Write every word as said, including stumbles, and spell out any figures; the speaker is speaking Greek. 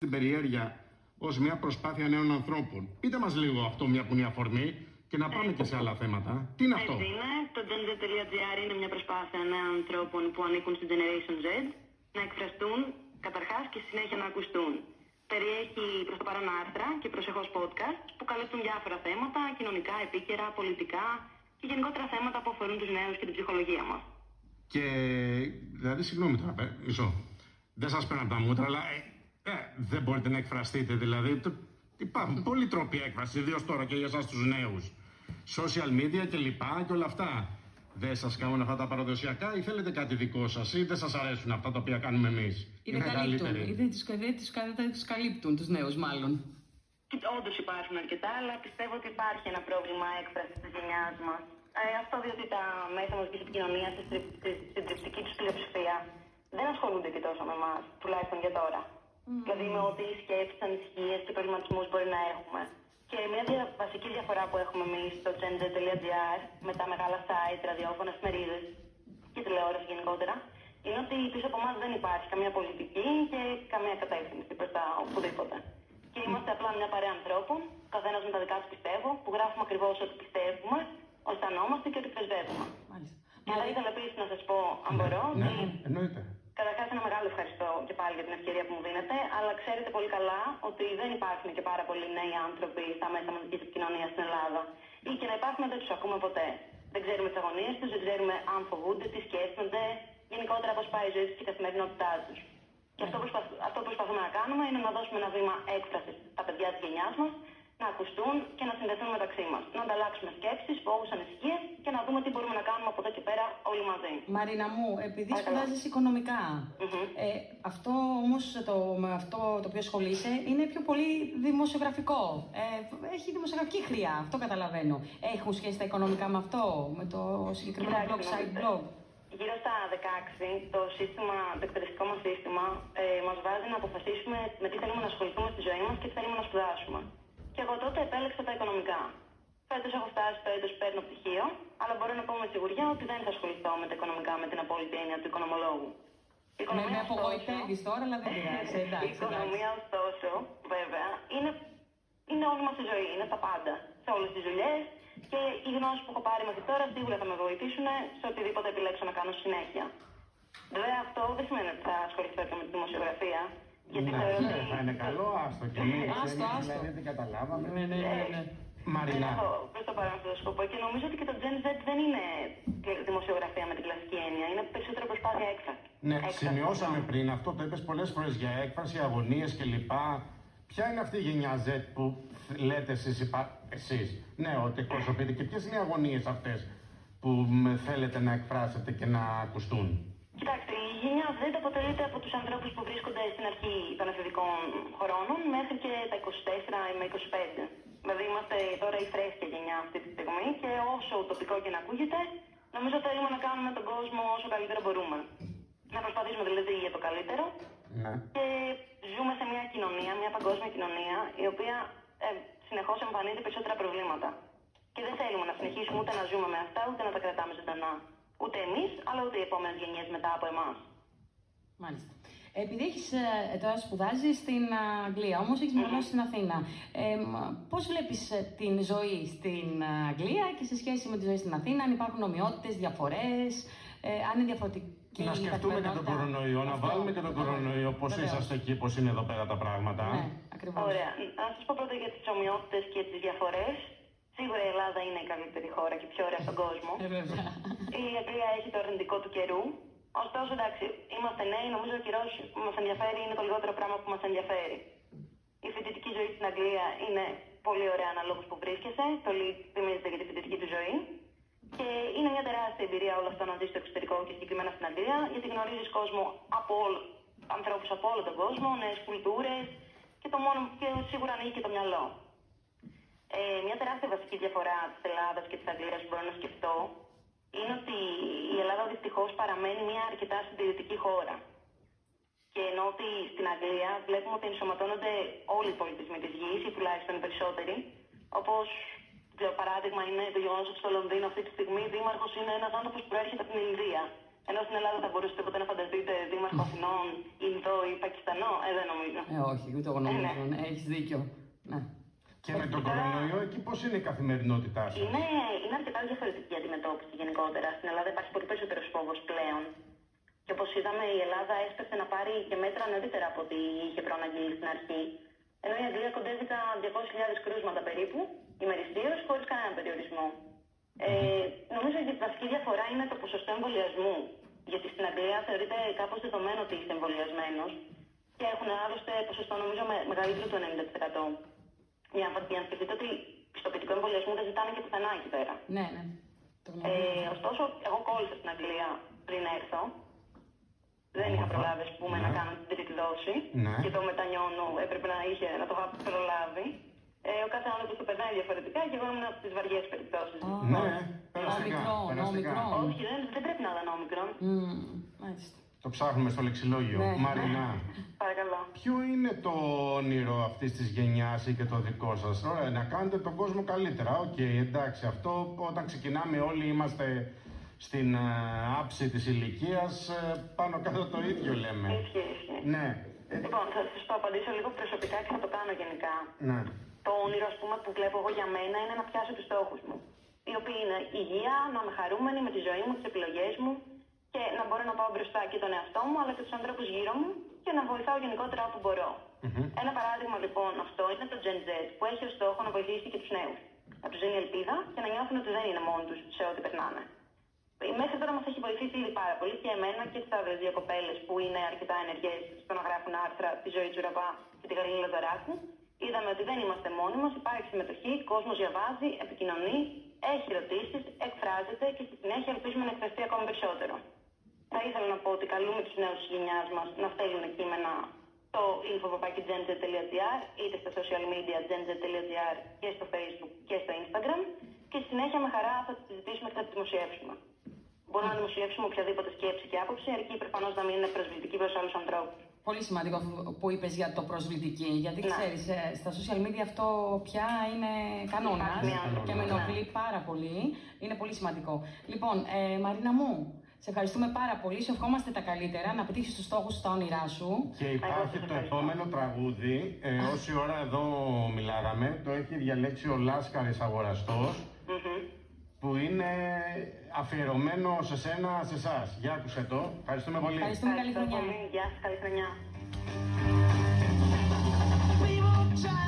την περιέργεια ως μια προσπάθεια νέων ανθρώπων. Πείτε μας λίγο αυτό, μια που είναι η αφορμή, και να πάμε και σε άλλα θέματα. Τι είναι αυτό? Έτσι είναι. Το genZ.gr είναι μια προσπάθεια νέων ανθρώπων που ανήκουν στην Generation Z να εκφραστούν καταρχάς και στη συνέχεια να ακουστούν. Περιέχει προς το παρόν άρθρα και προσεχώς podcast που καλύπτουν διάφορα θέματα, κοινωνικά, επίκαιρα, πολιτικά και γενικότερα θέματα που αφορούν τους νέους και την ψυχολογία μας. Και δηλαδή, συγγνώμη τώρα, μισό. Δεν σας παίρνω από τα μούτρα, αλλά ε, ε, δεν μπορείτε να εκφραστείτε. Δηλαδή, το, υπάρχουν πολλοί τρόποι έκφραση, ιδίως τώρα και για εσάς τους νέους. Social media και λοιπά και όλα αυτά. Δεν σας κάνουν αυτά τα παραδοσιακά ή θέλετε κάτι δικό σας ή δεν σας αρέσουν αυτά τα οποία κάνουμε εμείς? Ή δεν καλύπτουν, ή δεν τους, δεν τους, δεν τους καλύπτουν τους νέους μάλλον. Όντως υπάρχουν αρκετά, αλλά πιστεύω ότι υπάρχει ένα πρόβλημα έκφρασης της γενιάς μας. Ε, αυτό διότι τα μέσα μαζικής επικοινωνίας στη συντριπτική τους πλειοψηφία δεν ασχολούνται και τόσο με εμάς, τουλάχιστον για τώρα. Mm. Δηλαδή με ό,τι σκέψεις, ανησυχίες και προβληματισμούς μπορεί να έχουμε. Και μια δια, βασική διαφορά που έχουμε εμείς στο genZ.gr με τα μεγάλα site, ραδιόφωνα, εφημερίδες και τηλεόραση γενικότερα, είναι ότι πίσω από εμάς δεν υπάρχει καμία πολιτική και καμία κατεύθυνση προς τα οπουδήποτε. Και είμαστε απλά μια παρέα ανθρώπων, καθένας με τα δικά του πιστεύω, που γράφουμε ακριβώς ό,τι πιστεύουμε, αισθανόμαστε και ό,τι πρεσβεύουμε. Και θα ήθελα επίσης να σας πω, αν ναι, μπορώ, ναι, ότι εννοείται. καταρχάς ένα μεγάλο ευχαριστώ και πάλι για την ευκαιρία που μου δίνετε, αλλά ξέρετε πολύ καλά ότι δεν υπάρχουν και πάρα πολλοί νέοι άνθρωποι στα μέσα μαζικής επικοινωνίας στην Ελλάδα. Ή και να υπάρχουν δεν τους ακούμε ποτέ. Δεν ξέρουμε τις αγωνίες τους, δεν ξέρουμε αν φοβούνται, τι σκέφτονται, γενικότερα πώς πάει η ζωή τους και η καθημερινότητά τους. Και αυτό, προσπαθ, αυτό που προσπαθούμε να κάνουμε είναι να δώσουμε ένα βήμα έκφρασης στα παιδιά της γενιάς μας, να ακουστούν και να συνδεθούν μεταξύ μας. Να ανταλλάξουμε σκέψεις, φόβους, ανησυχίες και να δούμε τι μπορούμε να κάνουμε από εδώ και πέρα όλοι μαζί. Μαρίνα μου, επειδή σπουδάζεις οικονομικά, mm-hmm. ε, αυτό όμως το, με αυτό το οποίο ασχολείσαι είναι πιο πολύ δημοσιογραφικό. Ε, έχει δημοσιογραφική χρειά, αυτό καταλαβαίνω. Έχουν σχέση τα οικονομικά με αυτό, με το συγκεκριμένο blog, site blog? Γύρω στα δεκαέξι, το, σύστημα, το εκπαιδευτικό μας σύστημα ε, μας βάζει να αποφασίσουμε με τι θέλουμε να ασχοληθούμε στη ζωή μας και τι θέλουμε να σπουδάσουμε. Και εγώ τότε επέλεξα τα οικονομικά. Φέτος έχω φτάσει στο έτος που παίρνω πτυχίο, αλλά μπορώ να πω με σιγουριά ότι δεν θα ασχοληθώ με τα οικονομικά με την απόλυτη έννοια του οικονομολόγου. Η οικονομία, με απογοητεύεις τώρα, αλλά δεν πειράζει. Η οικονομία, ωστόσο, βέβαια, είναι, είναι όλη μας η ζωή, είναι τα πάντα. Σε όλες τις δουλειές και οι γνώσεις που έχω πάρει μέχρι τώρα σίγουρα θα με βοηθήσουν σε οτιδήποτε επιλέξω να κάνω συνέχεια. Βέβαια, αυτό δεν σημαίνει ότι θα ασχοληθώ και με τη δημοσιογραφία. Γιατί ναι, θεωρώ ναι, ότι... θα είναι καλό, άστο και εμείς, άστο, άστο. δηλαδή δεν καταλάβαμε. Ναι, ναι, ναι, ναι. Μαρίνα. Προς το παρόν αυτό το σκοπό και νομίζω ότι και το Gen Z δεν είναι δημοσιογραφία με την κλασική έννοια, είναι περισσότερο προσπάθεια έκφραση. Ναι, έκφραση. Σημειώσαμε πριν, αυτό το είπες πολλές φορές για έκφραση, αγωνίες κλπ. Ποια είναι αυτή η γενιά Z που λέτε εσείς, υπά... εσείς, ναι, ότι εκπροσωπείτε και ποιες είναι οι αγωνίες αυτές που θέλετε να εκφράσετε και να ακουστούν? Κοιτάξτε, η γενιά Z αποτελείται από τους ανθρώπους που βρίσκονται στην αρχή των εφηβικών χρόνων μέχρι και τα είκοσι τέσσερα με είκοσι πέντε. Δηλαδή είμαστε τώρα η φρέσκια γενιά αυτή τη στιγμή και όσο τοπικό και να ακούγεται, νομίζω ότι θέλουμε να κάνουμε τον κόσμο όσο καλύτερο μπορούμε. Να προσπαθήσουμε δηλαδή για το καλύτερο. Ναι. Και ζούμε σε μια κοινωνία, μια παγκόσμια κοινωνία, η οποία ε, συνεχώς εμφανίζει περισσότερα προβλήματα. Και δεν θέλουμε να συνεχίσουμε ούτε να ζούμε με αυτά, ούτε να τα κρατάμε ζωντανά. Ούτε εμείς, αλλά ούτε οι επόμενες γενιές μετά από εμάς. Μάλιστα. Επειδή έχεις, τώρα σπουδάζεις στην Αγγλία, όμως έχεις mm-hmm. μεγαλώσει στην Αθήνα. Ε, πώς βλέπεις την ζωή στην Αγγλία και σε σχέση με τη ζωή στην Αθήνα, αν υπάρχουν ομοιότητες, διαφορές, ε, αν είναι διαφορετική? Να σκεφτούμε και τον κορονοϊό, να βάλουμε και τον κορονοϊό, πώς είσαστε εκεί, πώς είναι εδώ πέρα τα πράγματα. Ναι, ακριβώς. Ωραία. Να σας πω πρώτα για τις ομοιότητες και τις διαφορές. Σίγουρα η Ελλάδα είναι η καλύτερη χώρα και πιο ωραία στον κόσμο. Η Αγγλία έχει το αρνητικό του καιρού. Ωστόσο, εντάξει, είμαστε νέοι, νομίζω ο καιρός που μας ενδιαφέρει είναι το λιγότερο πράγμα που μας ενδιαφέρει. Η φοιτητική ζωή στην Αγγλία είναι πολύ ωραία αναλόγως που βρίσκεσαι, πολύ θυμίζεται για τη φοιτητική του ζωή. Και είναι μια τεράστια εμπειρία όλο αυτό να ζεις στο εξωτερικό και συγκεκριμένα στην Αγγλία, γιατί γνωρίζεις κόσμο από όλο, ανθρώπους από όλο τον κόσμο, νέες κουλτούρες και, το μόνο, και σίγουρα ανοίγει και το μυαλό. Ε, μια τεράστια βασική διαφορά της Ελλάδας και της Αγγλίας που μπορώ να σκεφτώ είναι ότι η Ελλάδα δυστυχώς παραμένει μια αρκετά συντηρητική χώρα. Και ενώ ότι στην Αγγλία βλέπουμε ότι ενσωματώνονται όλοι οι πολιτισμοί της γης, ή τουλάχιστον οι περισσότεροι, όπως για παράδειγμα είναι το γεγονός ότι στο Λονδίνο αυτή τη στιγμή δήμαρχος είναι ένας άνθρωπος που προέρχεται από την Ινδία. Ενώ στην Ελλάδα θα μπορούσατε ποτέ να φανταστείτε δήμαρχο Αθηνών, Ινδό ή Πακιστανό, ε, δεν νομίζω. Ε, όχι, ούτε εγώ νομίζω. Ε, ναι. Έχεις δίκιο. Ναι. Και με τον κορονοϊό, εκεί πώς είναι η καθημερινότητά σας? Είναι, είναι αρκετά διαφορετική η αντιμετώπιση γενικότερα. Στην Ελλάδα υπάρχει πολύ περισσότερος φόβος πλέον. Και όπως είδαμε, η Ελλάδα έσπευσε να πάρει και μέτρα νωρίτερα από ό,τι είχε προαναγγείλει στην αρχή. Ενώ η Αγγλία κοντεύει τα διακόσιες χιλιάδες κρούσματα περίπου, ημερησίως, χωρίς κανένα περιορισμό. Ε, νομίζω ότι η βασική διαφορά είναι το ποσοστό εμβολιασμού. Γιατί στην Αγγλία θεωρείται κάπως δεδομένο ότι είσαι εμβολιασμένος και έχουν άλλωστε ποσοστό νομίζω με, μεγαλύτερο του ενενήντα τοις εκατό. Για να σκεφτείτε ότι πιστοποιητικό εμβολιασμού δεν ζητάνε και πουθενά εκεί πέρα. Ναι, ναι. Ε, ωστόσο, εγώ κόλλησα στην Αγγλία πριν έρθω. Δεν είχα προλάβει, ας πούμε, ναι. να κάνω την τρίτη δόση. Ναι. Και το μετανιώνω, έπρεπε να, είχε, να το είχα προλάβει. Ε, ο κάθε άνθρωπος το περνάει διαφορετικά και εγώ ήμουν από τις βαριές περιπτώσεις. Oh, ναι, περαστικά. Όχι, δεν, δεν πρέπει να ήταν όμικρον. Mm, το ψάχνουμε στο λεξιλόγιο. Ναι. Μαρινά, παρακαλώ. Ποιο είναι το όνειρο αυτής της γενιάς ή και το δικό σας? Ωραία, να κάνετε τον κόσμο καλύτερα. Οκ, okay, εντάξει, αυτό όταν ξεκινάμε όλοι είμαστε στην uh, άψη της ηλικίας, uh, πάνω κάτω το ίδιο λέμε. Ισχύει, ισχύει. Ναι. Λοιπόν, θα σας το απαντήσω λίγο προσωπικά και θα το κάνω γενικά. Ναι. Το όνειρο, ας πούμε, που βλέπω εγώ για μένα είναι να πιάσω τους στόχους μου. Οι οποίοι είναι υγεία, να είμαι χαρούμενη με τη ζωή μου, τις επιλογές μου και να μπορώ να πάω μπροστά και τον εαυτό μου αλλά και τους ανθρώπους γύρω μου και να βοηθάω γενικότερα όπου μπορώ. Mm-hmm. Ένα παράδειγμα λοιπόν αυτό είναι το Gen Z που έχει ως στόχο να βοηθήσει και τους νέους. Να τους δίνει ελπίδα και να νιώθουν ότι δεν είναι μόνοι τους σε ό,τι περνάνε. Μέχρι τώρα μας έχει βοηθήσει ήδη πάρα πολύ και εμένα και τις άλλες δύο κοπέλες που είναι αρκετά ενεργές στο να γράφουν άρθρα, τη ζωή Τσουραπά και τη Γαλλίλα Λαζαράκου. Είδαμε ότι δεν είμαστε μόνοι μας, υπάρχει συμμετοχή, κόσμος διαβάζει, επικοινωνεί, έχει ερωτήσεις, εκφράζεται και στη συνέχεια ελπίζουμε να εκφραστεί ακόμη περισσότερο. Θα ήθελα να πω ότι καλούμε τους νέους της γενιάς μας να στέλνουν κείμενα στο info παπάκι τζεν ζετ τελεία τζι άρ είτε στα social media τζεν ζετ τελεία τζι άρ και στο Facebook και στο Instagram και στη συνέχεια με χαρά θα τις συζητήσουμε και θα τις δημοσιεύσουμε. Μπορούμε να δημοσιεύσουμε οποιαδήποτε σκέψη και άποψη, αρκεί προφανώς να μην είναι προσβλητική προς άλλους ανθρώπους. Πολύ σημαντικό που είπες για το προσβλητική, γιατί ναι. ξέρεις, στα social media αυτό πια είναι κανόνας και με ενοχλεί ναι. πάρα πολύ. Είναι πολύ σημαντικό. Λοιπόν, ε, Μαρίνα μου, σε ευχαριστούμε πάρα πολύ. Σου ευχόμαστε τα καλύτερα, να πετύχεις τους στόχους στα όνειρά σου. Και υπάρχει το επόμενο τραγούδι. Ε, όση ώρα εδώ μιλάγαμε, το έχει διαλέξει ο Λάσκαρης Αγοραστός. Mm-hmm. Που είναι αφιερωμένο σε σένα, σε εσάς. Για άκουσε το. Ευχαριστούμε πολύ. Ευχαριστούμε, καλή χρονιά. Γεια σας, καλή χρονιά.